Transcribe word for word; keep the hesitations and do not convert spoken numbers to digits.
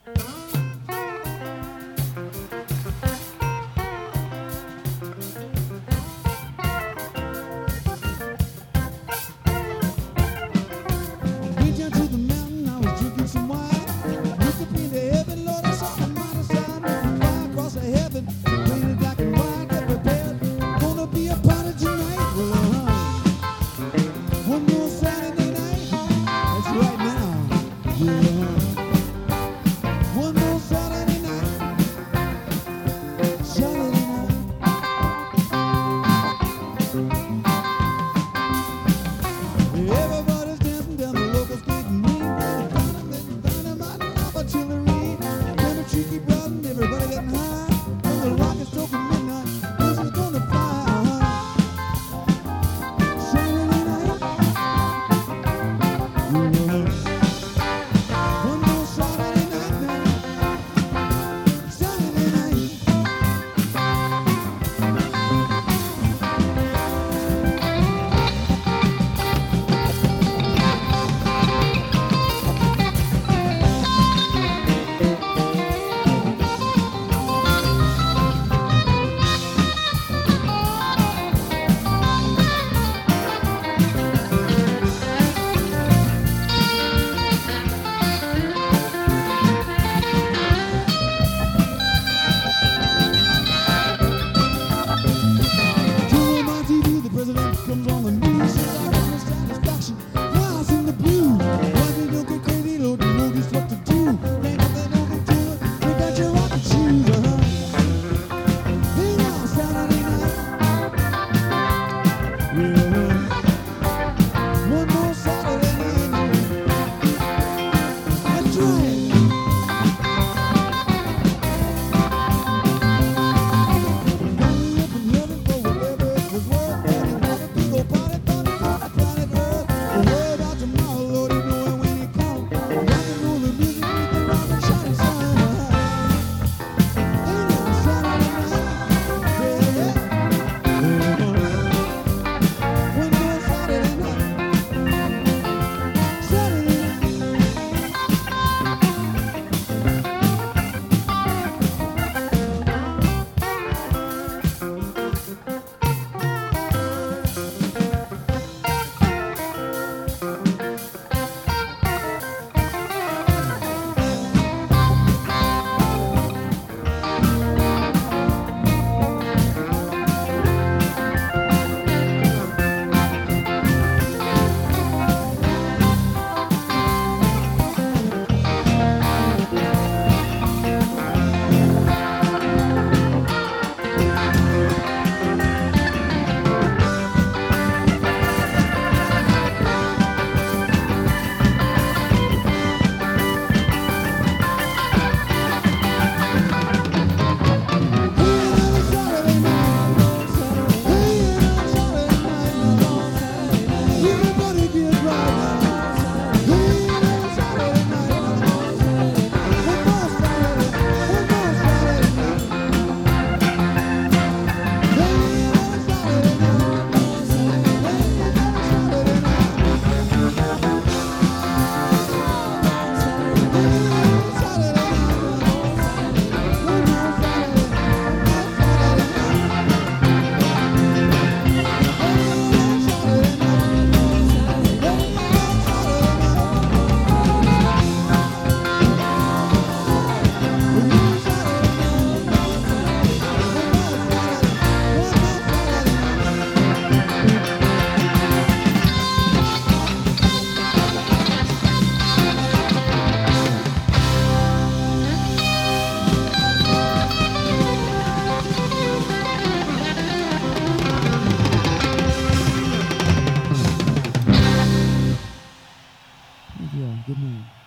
Went down to the mountain, I was drinking some wine. Looked up into heaven, Lord, I saw the mighty sign. Fly across the heaven, painted black and white, get prepared. Gonna be a party tonight. Well, uh-huh. One more Saturday night. That's right now. Yeah, uh-huh. One more Saturday night. Saturday night. Everybody's dancing down the local street and me. Dynamite, dynamite, and artillery. When the tree keep riding, everybody getting high. When the rockets stroking midnight, this is gonna fly. Saturday night. Yeah. One more Saturday night now. Saturday night. Turn on my T V, the president comes on the news. Says I want his satisfaction while I sing the blues. Why they don't get crazy, Lord, you know just what to do. Ain't nothing over to it, you got your rocket shoes, uh-huh. Hey now, Saturday night. Yeah. One more Saturday night. That's right. Gonna live in heaven for whatever it was worth. And have a big old party, party, party, planet Earth. Don't worry about tomorrow, Lord, you know it when it comes. Rock and roll the music with the rock and shining sun. Hey now, Saturday night. Yeah, yeah. Uh-huh. One more Saturday night. Saturday night. Everybody get right now. Hey, Saturday night. One more Saturday, one more Saturday night. Hey, Saturday night. Hey, Saturday night. Yeah, good night.